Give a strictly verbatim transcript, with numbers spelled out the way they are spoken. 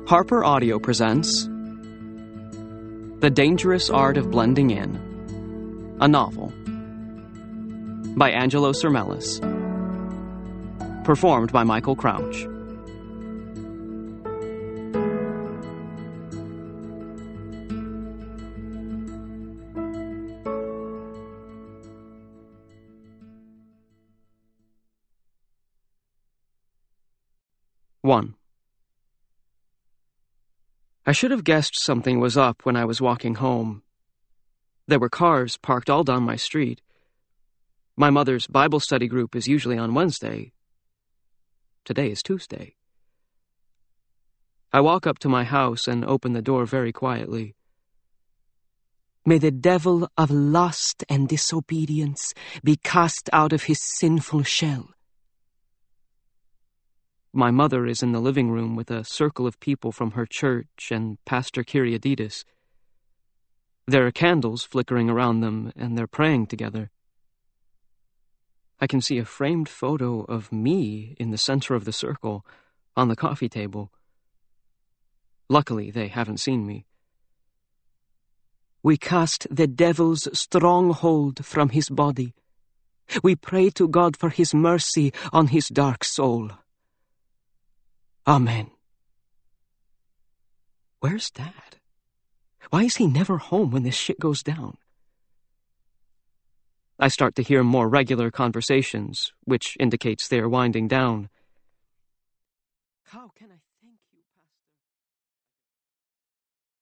Harper Audio presents The Dangerous Art of Blending In, a novel by Angelo Sermelis, performed by Michael Crouch. One. I should have guessed something was up when I was walking home. There were cars parked all down my street. My mother's Bible study group is usually on Wednesday. Today is Tuesday. I walk up to my house and open the door very quietly. May the devil of lust and disobedience be cast out of his sinful shell. My mother is in the living room with a circle of people from her church and Pastor Kyriadidis. There are candles flickering around them, and they're praying together. I can see a framed photo of me in the center of the circle, on the coffee table. Luckily, they haven't seen me. We cast the devil's stronghold from his body. We pray to God for his mercy on his dark soul. Amen. Where's Dad? Why is he never home when this shit goes down? I start to hear more regular conversations, which indicates they are winding down. How can a